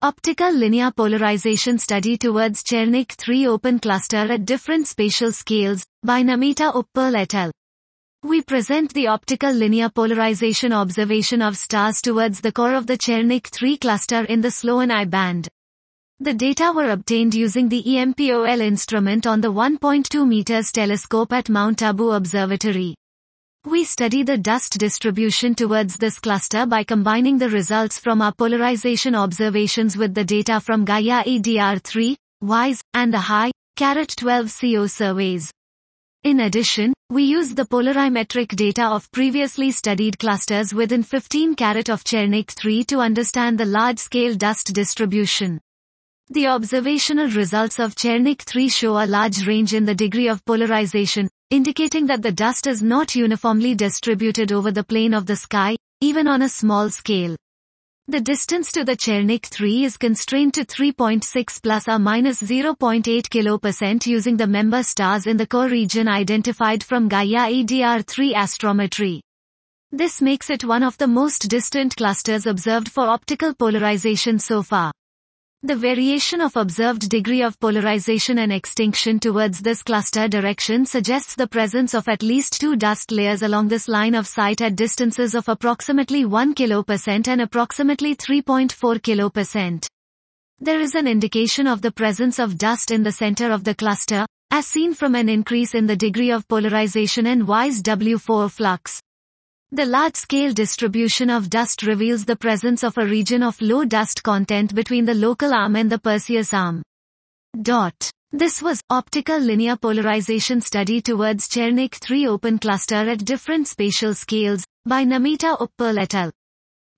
Optical Linear Polarization Study towards Chernykh 3 Open Cluster at Different Spatial Scales, by Namita Uppal et al. We present the optical linear polarization observation of stars towards the core of the Chernykh 3 cluster in the Sloan I band. The data were obtained using the EMPOL instrument on the 1.2 meters telescope at Mount Abu Observatory. We study the dust distribution towards this cluster by combining the results from our polarization observations with the data from Gaia EDR3, WISE, and the High-12 CO surveys. In addition, we use the polarimetric data of previously studied clusters within 15 carat of Chernykh 3 to understand the large-scale dust distribution. The observational results of Chernykh 3 show a large range in the degree of polarization, indicating that the dust is not uniformly distributed over the plane of the sky, even on a small scale. The distance to the Chernykh 3 is constrained to 3.6 plus or minus 0.8 kilo% using the member stars in the core region identified from Gaia EDR3 astrometry. This makes it one of the most distant clusters observed for optical polarization so far. The variation of observed degree of polarization and extinction towards this cluster direction suggests the presence of at least two dust layers along this line of sight at distances of approximately 1 kilo% and approximately 3.4 kilo%. There is an indication of the presence of dust in the center of the cluster, as seen from an increase in the degree of polarization and WISE W4 flux. The large-scale distribution of dust reveals the presence of a region of low dust content between the local arm and the Perseus arm. This was Optical Linear Polarization Study towards Chernykh 3 Open Cluster at Different Spatial Scales, by Namita Uppal et al.